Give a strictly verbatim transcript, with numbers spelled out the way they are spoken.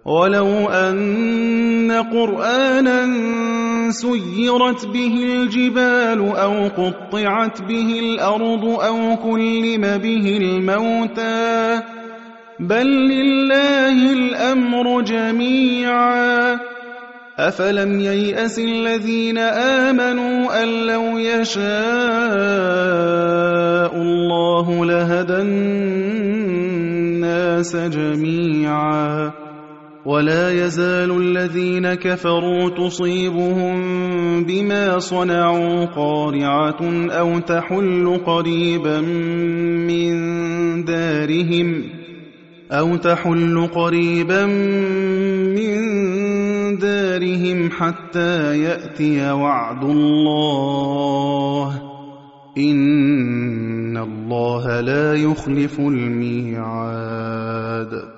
وَلَوْ أَنَّ قُرْآنًا سُيِّرَتْ بِهِ الْجِبَالُ أَوْ قُطِّعَتْ بِهِ الْأَرْضُ أَوْ كُلِّمَ بِهِ الْمَوْتَىٰ بَل لِّلَّهِ الْأَمْرُ جَمِيعًا أَفَلَمْ يَيْأَسِ الَّذِينَ آمَنُوا أَن لَّوْ يَشَاءُ اللَّهُ لَهَدَى النَّاسَ جَمِيعًا وَلَا يَزَالُ الَّذِينَ كَفَرُوا تُصِيبُهُم بِمَا صَنَعُوا قَارِعَةٌ أَوْ تَحُلُّ قَرِيبًا مِّن دَارِهِمْ أَوْ تَحُلُّ قَرِيبًا مِّن دَارِهِمْ حَتَّىٰ يَأْتِيَ وَعْدُ اللَّهِ ۚ إِنَّ اللَّهَ لَا يُخْلِفُ الْمِيعَادَ